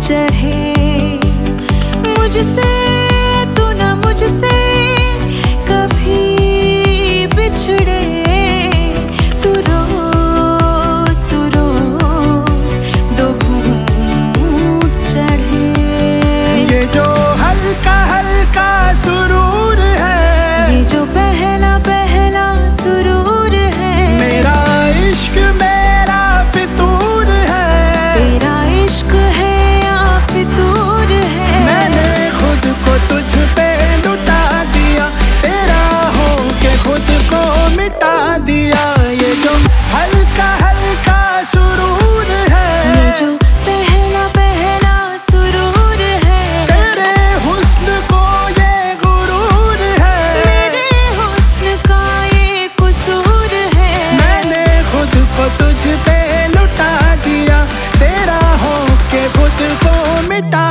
चढ़े मुझसे तू ना मुझसे कभी बिछड़े तू रोज दो घूंट चढ़े। ये जो हल्का हल्का सुरूर है, ये जो पहला पहला सुरूर है, मेरा इश्क मेरा फितूर है, तेरा इश्क है या फितूर है। मैंने खुद को तुझ पे लुटा दिया, तेरा होके खुद को मिटा दिया। ये जो हल्का हल्का सुरूर है, ये जो पहला पहला सुरूर है, तेरे हुस्न को ये गुरूर है, मेरे हुस्न का ये कसूर है। मैंने खुद को तुझ पे लुटा दिया, तेरा होके खुद को मिटा